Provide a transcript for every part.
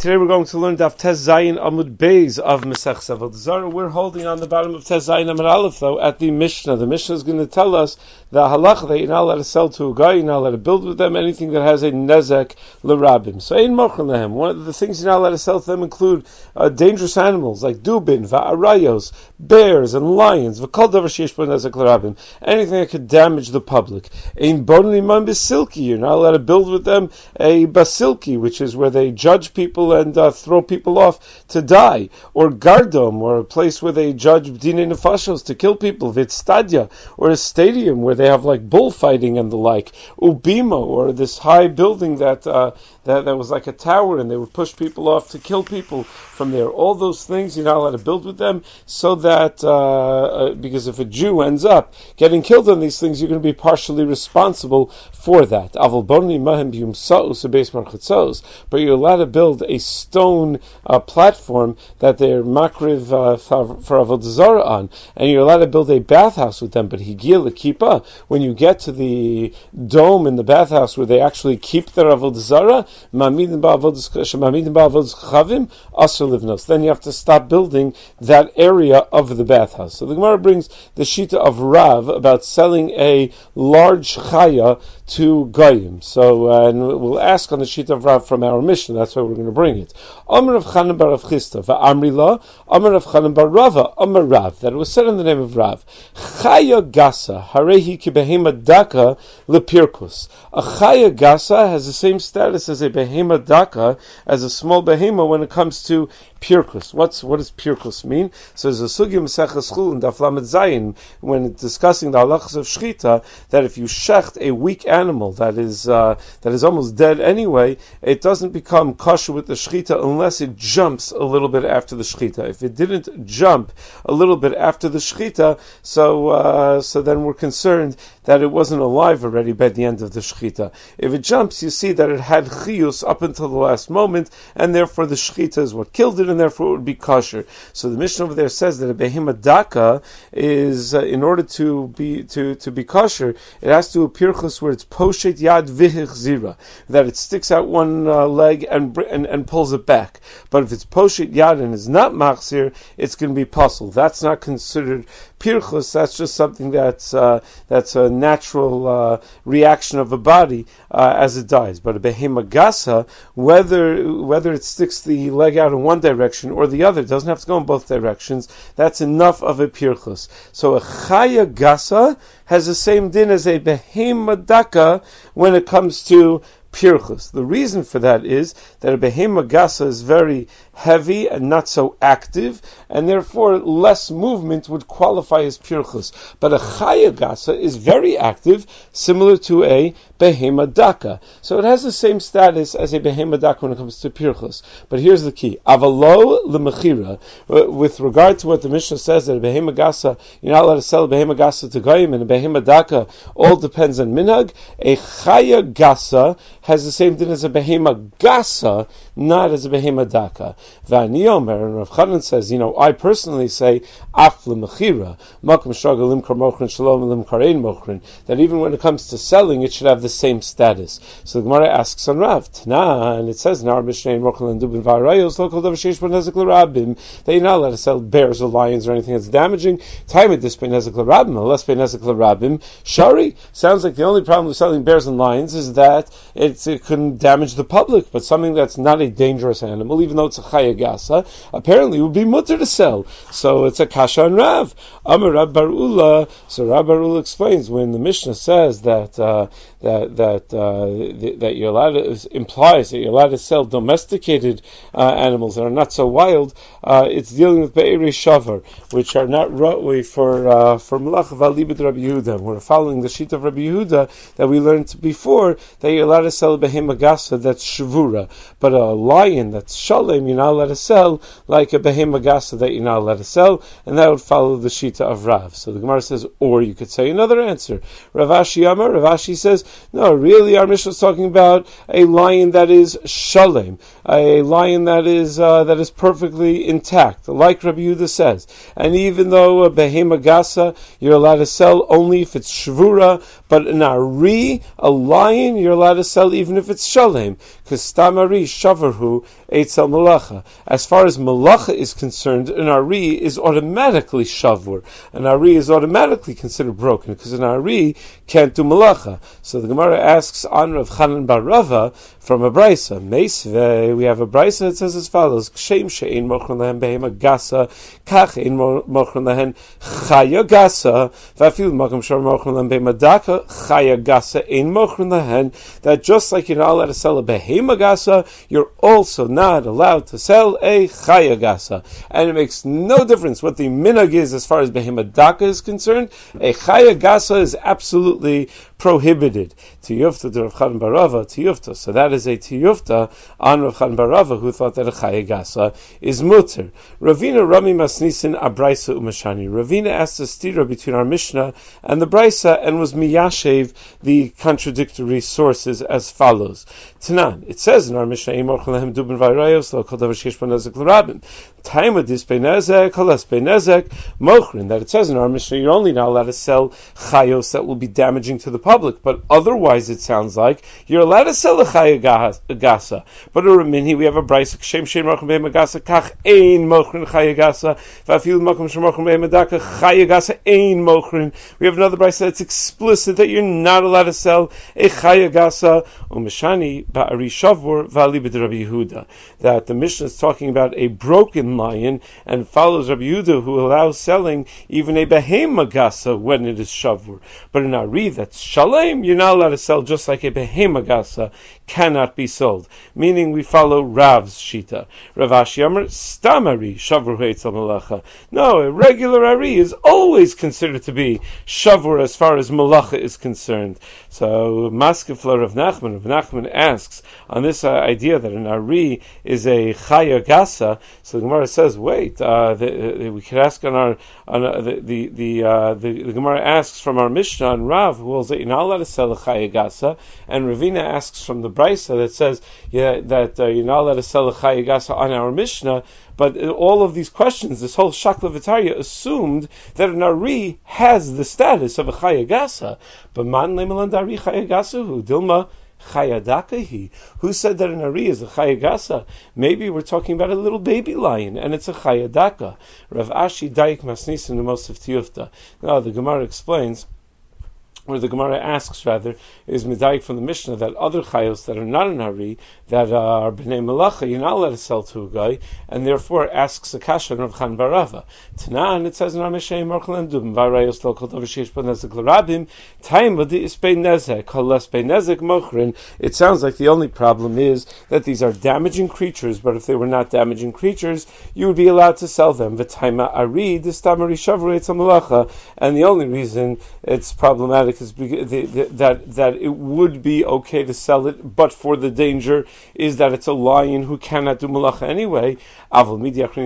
Today we're going to learn Daf Tes Zayin Amud Beis of Masechta Avodah Zarah. We're holding on the bottom of Tes Zayin Amud Aleph though at the Mishnah. The Mishnah is going to tell us the halacha that you're not allowed to sell to a guy, you're not allowed to build with them anything that has a nezek l'rabim. So ein mochen lehem. One of the things you're not allowed to sell to them include dangerous animals like dubin, va'arayos, bears and lions, v'kol davar sheish bo nezek l'rabim. Anything that could damage the public. Ein bonin imam basilki. You're not allowed to build with them a basilki, which is where they judge people and throw people off to die, or gardom, or a place where they judge b'dinei nefashos to kill people, v'tztadya, or a stadium where they have like bullfighting and the like, ubima, or this high building that was like a tower and they would push people off to kill people from there. All those things you're not allowed to build with them, so that because if a Jew ends up getting killed on these things, you're going to be partially responsible for that. But you're allowed to build a stone platform that they're makriv for avodah zarah on, and you're allowed to build a bathhouse with them. But higil kippah, when you get to the dome in the bathhouse where they actually keep their avodah zarah, then you have to stop building that area of the bathhouse. So the Gemara brings the shita of Rav about selling a large chaya to goyim. So and we'll ask on the shita of Rav from our Mishnah. That's why we're going to bring it. Amar of Chanan bar Rav Chisda va'amri la Amar of Chanan bar Rava Amar Rav, that it was said in the name of Rav, chaya gasa harehi ki behema daka lepirkus. A chaya gasa has the same status as a behema daka, as a small behema when it comes to pirkus. What does pirkus mean? So there's a sugya Maseches Chulin in Daf Lamed Zayin when it's discussing the halachas of shchita, that if you shecht a weak animal that is almost dead anyway, it doesn't become kosher with the shchita unless it jumps a little bit after the shchita. If it didn't jump a little bit after the shchita, so then we're concerned that it wasn't alive already by the end of the shchita. If it jumps, you see that it had chiyus up until the last moment, and therefore the shchita is what killed it, and therefore it would be kosher. So the Mishnah over there says that a behema daka is, in order to be kosher, it has to appear pirchus where it's poshet yad vihich zira, that it sticks out one leg and pulls it back. But if it's poshet yad and is not machzir, it's going to be puzzle. That's not considered pirchus. That's just something that's a natural reaction of a body as it dies. But a behema gasa, whether it sticks the leg out in one direction or the other, it doesn't have to go in both directions, that's enough of a pirchus. So a chaya gasa has the same din as a behema daka when it comes to pirchus. The reason for that is that a behema gasa is very heavy and not so active, and therefore less movement would qualify as pirchus. But a chaya gasa is very active, similar to a behema daka. So it has the same status as a behema daka when it comes to pirchus. But here's the key: avalo lemechira. With regard to what the Mishnah says, that a behema gasa, you're not allowed to sell a behema gasa to goyim, and a behema daka all depends on minhag. A chaya gasa has the same din as a behema gasa, not as a behema daka. V'ani omer, and Rav Chanan says, I personally say af lemechira, makom shraga limkar mochrin shalom limkar ein mochrin, that even when it comes to selling, it should have the same status. So the Gemara asks on Rav Tana, and it says in our Mishnah mochrin and dubin v'arayos lo kol davar sheish bo nezek l'rabim, that you're not allowed to sell bears or lions or anything that's damaging. Time at this pe nezek l'rabim, unless pe nezek l'rabim. Shari sounds like the only problem with selling bears and lions is that it couldn't damage the public, but something that's not a dangerous animal, even though it's a chaya gasa, apparently would be mutter to sell. So it's a kasha on Rav. Amar Rab Bar Ula. So Rab Bar Ula explains when the Mishnah says that you're allowed to, implies that you're allowed to sell domesticated animals that are not so wild. It's dealing with be'erei shavar, which are not ra'ui for melach v'alibid Rabbi Yehuda. We're following the sheet of Rabbi Yehuda that we learned before, that you're allowed to sell a behema gasa that's shavura, but a lion that's shalem you're not allowed to sell, like a behema gasa that you're not allowed to sell, and that would follow the shita of Rav. So the Gemara says, or you could say another answer. Rav Ashi Amar, Rav Ashi says, no, really our Mishnah is talking about a lion that is shalem, a lion that is perfectly intact, like Rabbi Yehuda says. And even though a behema gasa you're allowed to sell only if it's shvura, but an ari, a lion, you're allowed to sell even if it's shalem, because stam ari shavar davarhu eitzel malacha. As far as malacha is concerned, an ari is automatically shavur. An ari is automatically considered broken because an ari can't do malacha. So the Gemara asks on Rav Chanan bar Rava from a brisa. Meisve, we have a brisa that says as follows: Kshem she'ein mochron lahen behema gasa, kach ein mochron lahen chaya gasa, v'afil makom shor mochron lahen behema daka, chaya gasa ein mochron lahen. That just like you're not allowed to sell a behema gasa, you're also not allowed to sell a chaya gasa. And it makes no difference what the minhag is as far as behema daka is concerned. A chaya gasa is absolutely prohibited. Tiyufta to Rav Chanan bar Rava, tiyufta. So that is a tiyufta on Rav Chanan bar Rava, who thought that a chaya gasa is mutter. Ravina Rami Masnisin Abraisa Umashani. Ravina asked a stira between our Mishnah and the Braisa and was miyashev the contradictory sources as follows. Tanan, it says in our Mishnah, Imor Chalahem Dubin Vayrayos, Lo Kol Davar Sheish Bo Nezek L'Rabim. Time of this Beinezek, Kolas Beinezek, Mochrin. That it says in our Mishnah, you're only not allowed to sell chayos that will be damaging to the public, but otherwise it sounds like you're allowed to sell a chaya gasa. But a minhi, we have a brayse kshem shein mochrin behem gasa kach ein mochrin chaya gasa v'afil makom shemochrin behem daka chaya gasa ein mochrin. We have another brayse that's explicit that you're not allowed to sell a chaya gasa umeshani ba'ari shavur v'ali b'd Rabbi Yehuda. That the Mishnah is talking about a broken lion and follows Rabbi Yehuda, who allows selling even a behema gasa when it is shavur. But in Ari that's shalem, you're not allowed to sell just like a behema gasa cannot be sold. Meaning we follow Rav's shita. Rav Ashi Amar stam ari shavur eitzel malacha. No, a regular Ari is always considered to be shavur as far as malacha is concerned. So Maskefla Rav Nachman asks on this idea that an Ari is a chaya gasa. So the Gemara says, wait, we could ask on the Gemara asks from our Mishnah on Rav, who will say you're not allowed to sell a chaya gasa, and Ravina asks from the Braisa that says that you're not allowed to sell a chaya gasa on our Mishnah. But all of these questions, this whole Shakla V'Tarya assumed that an Ari has the status of a chaya gasa. But man le'melan dari chaya gasa hu dilma chayadakahi. Who said that an Ari is a chayagasa? Maybe we're talking about a little baby lion, and it's a chayadaka. Rav Ashi Daik Masnis in the most of Tiyufta. Now the Gemara explains, or the Gemara asks rather, is Midaik from the Mishnah that other chayos that are not an Ari, that are b'nei malacha, you're not allowed to sell to a guy, and therefore asks a kasha of Chanan bar Rava. Tanan, it says in our Mishnah, Morchalan Dubim, Varayos lo kol davar sheish bo nezek l'rabim, time of the isbei nezek, kol lesbei nezek mochrin. It sounds like the only problem is that these are damaging creatures, but if they were not damaging creatures, you would be allowed to sell them. V'taima Ari, distam Ari shavur eitzel malacha, and the only reason it's problematic is that it would be okay to sell it, but for the danger is that it's a lion who cannot do malacha anyway. But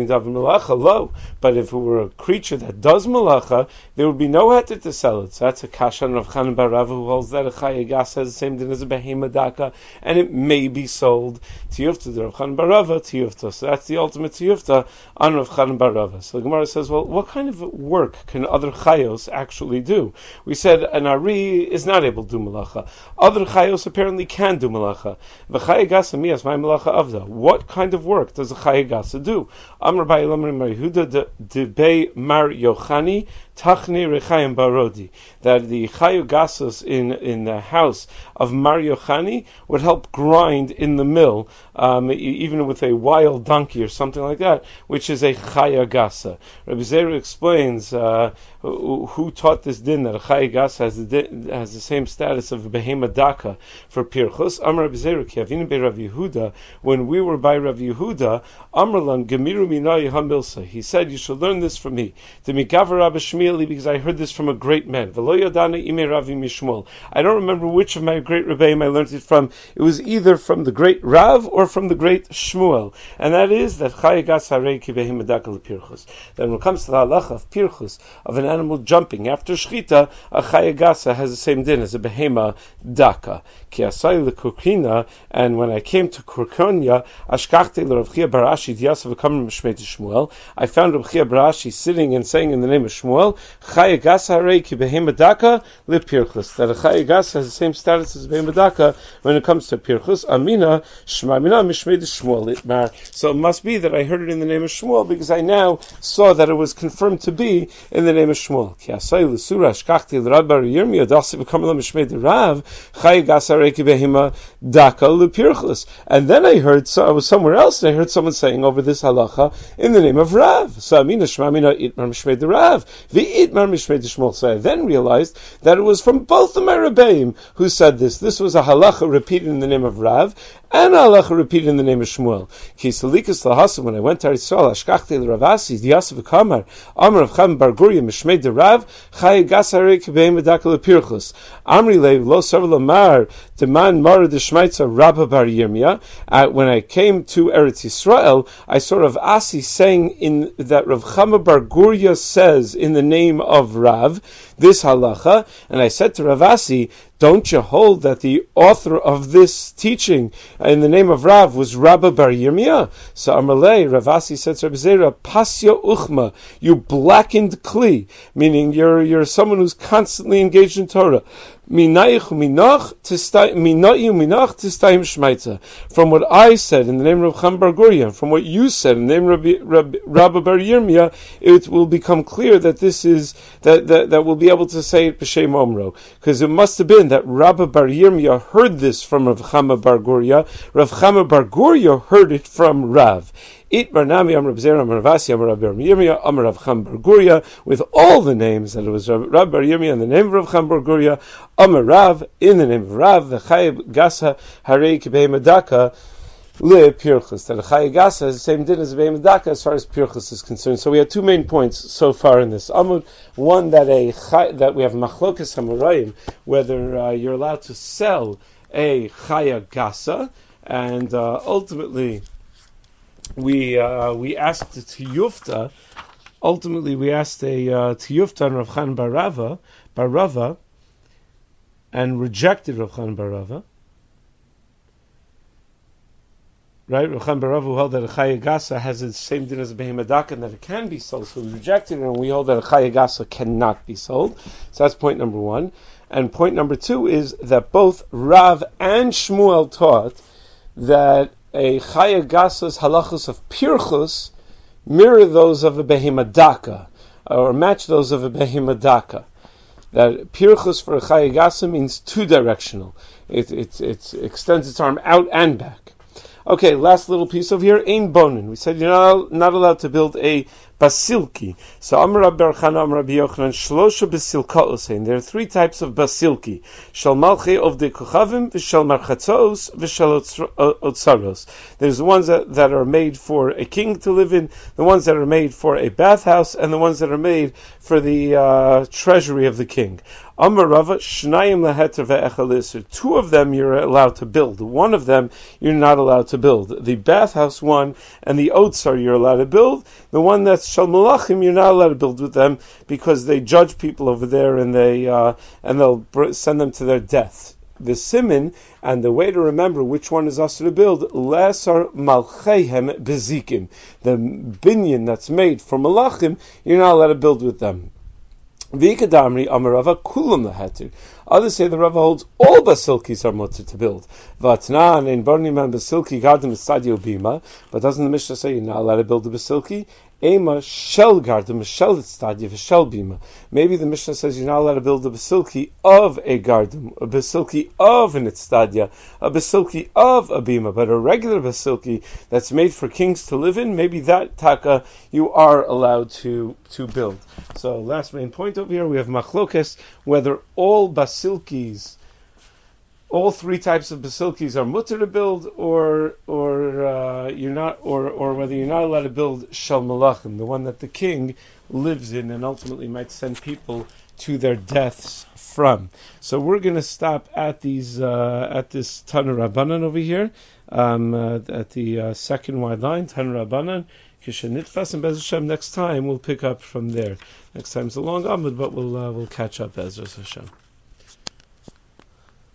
if it were a creature that does malacha, there would be no heter to sell it. So that's a kasha of Chanan bar Rava, who holds that a chaya gasa has the same din as a behema daka, and it may be sold. Tiyufta to Rav Chanan bar Rava, tiyufta. So that's the ultimate tiyufta on Rav Chanan bar Rava. So the Gemara says, well, what kind of work can other chayos actually do? We said an Ari is not able to do malacha. Other chayos apparently can do malacha. V'chaya gasa miyas my malacha avda. What kind of work does a chaya gasa do? Amar Ba'elamar Mar Yehuda de Mar Yochani Tachni Rechayim Barodi. That the chayu gasos in the house of Mar Yochani would help grind in the mill, even with a wild donkey or something like that, which is a chaya gasa. Rabbi Zera explains who taught this din that a chaya gasa has the same status of a behema daka for pirchus. Amar Rabbi Zera ki avinu be Rav Yehuda. When we were by Rav Yehuda, Amrlan gemiru minay hamilsa. He said, you should learn this from me. To mikaver Rabbi Shmuel, because I heard this from a great man. V'lo yadana ime Ravi mishmuel. I don't remember which of my great rebbeim I learned it from. It was either from the great Rav or from the great Shmuel, and that is that chaya gas harei ki behema daka l'pirchus. Then when it comes to the halacha of pirchus, of an animal jumping after shchita, a chaya gas gasa has the same din as a behema daka. Ki asai lekukrina, and when I came to Kurkonya, ashkachti l'Rav Chia bar Ashi diyasav v'kamar mishmei Shmuel, I found Rav Chia bar Ashi sitting and saying in the name of Shmuel, Chaya gasa harei ki behema daka lipirchus. That a chaya gasa has the same status as behema daka when it comes to pirchus. Amina shma mina mishmei Shmuel itmar. So it must be that I heard it in the name of Shmuel because I now saw that it was confirmed to be in the name of Shmuel. Ki asai l'sura ashkachti l'Rav bar Yirmiyah dasi v'kamar mishmei Rav chaya gasa harei ki behema daka lipirchus. And then I heard, so I was somewhere else, and I heard someone saying over this halacha in the name of Rav. So Amina Shema Amina Itmar Mishmei de Rav, Itmar Mishmei de Shmuel. So I then realized that it was from both the Merabbeim who said this. This was a halacha repeated in the name of Rav, and a halacha repeated in the name of Shmuel. Ki Salikas Lahasim, when I went to Yisrael, Ashkachti l'Ravasi, Diyasav Kamar, Amar of Cham Bar Guria, Mishmei de Rav, Chay Gasarei Kibeim Medakal Pirchus, Amri Le, Lo Savar Lamar, Deman Mara de Shmaitza, Rabba Bar Yirmiyah. When I came to Eretz Yisrael, I saw Rav Asi saying in that Rav Chama Bar Guria says in the name of Rav, this halacha, and I said to Rav Asi, don't you hold that the author of this teaching in the name of Rav was Rabba Bar Yirmiyah? So Amalei, Rav Asi said to Rabbi Zera, Pasya Uchma, you blackened Kli, meaning you're someone who's constantly engaged in Torah. From what I said in the name of Cham Bar Guria, from what you said in the name of Rabba Bar Yirmiyah, it will become clear that this is that we'll be able to say it b'shem omro, because it must have been that Rabba Bar Yirmiyah heard this from Rav Chama Bar Guria. Rav Chama Bar Guria heard it from Rav. It Barnami Amar Rav Zera Amar Ravasi Amar Rav Bar Yirmiyah Amar Rav Cham Bar Guria, with all the names that it was Rav Bar Yirmiyah in the name of Rav Cham Bar Guria, Amar Rav in the name of Rav, the Chayib Gasa Harei Kibei Medaka Le Pirchus. That the Chayib Gasa has the same din as Kibei Medaka as far as Pirchus is concerned. So we have two main points so far in this Amud. One, that we have Machlokas Hamarayim, whether you're allowed to sell a Chayib Gasa, and ultimately we asked to Yufta. Ultimately, we asked to Yufta and Rav Chan Bar Rava, and rejected Rav Chan Bar Rava. Right, Rav Chan Bar Rava held that a Chaya Gasa has the same din as a Behema Daka and that it can be sold. So we rejected it, and we hold that a Chaya Gasa cannot be sold. So that's point number one. And point number two is that both Rav and Shmuel taught that a Chaya Gasa's halachos of Pirchus mirror those of a Behema Daka, or match those of a Behema Daka. That Pirchus for a Chaya Gasa means two-directional. It extends its arm out and back. Okay, last little piece over here, Ein Bonin. We said you're not allowed to build a basilki. So Amar Rabbi Chana, Amar Rabbi Yochanan, Shlosha basilka'osein. There are three types of basilki: Shel malchei ovdei kochavim, v'shel marchatzos, v'shel otzaros. There's the ones that are made for a king to live in, the ones that are made for a bathhouse, and the ones that are made for the treasury of the king. Amar Rava, Shnayim laheter ve'echel iser. Two of them you're allowed to build. One of them you're not allowed to build. The bathhouse one and the otzar you're allowed to build. The one that's shel malachim you're not allowed to build with them because they judge people over there and they'll send them to their death. The simin, and the way to remember which one is us to build, lesar malchehem bezikim. The binyan that's made for malachim, you're not allowed to build with them. V'ikadamri amarava kulam laheter. Others say the Rava holds all basilkis are mutter to build. Vatnan in Barnim and basilki garden stadio bima. But doesn't the Mishnah say you're not allowed to build a basilki? Ema shel garden, shel stadio, shel bima. Maybe the Mishnah says you're not allowed to build a basilki of a garden, a basilki of an stadia, a basilki of a bima, but a regular basilki that's made for kings to live in, maybe that taka you are allowed to build. So last main point over here, we have machlokes whether all basilkis, all three types of basilkis are mutter to build, or you're not, or whether you're not allowed to build shel malachim, the one that the king lives in and ultimately might send people to their deaths from. So we're going to stop at these at this Tana Rabbanan over here, at the second wide line, Tana Rabbanan. Kishanitfas, and Bez Hashem, next time we'll pick up from there. Next time's a long Amud, but we'll catch up Bez Hashem.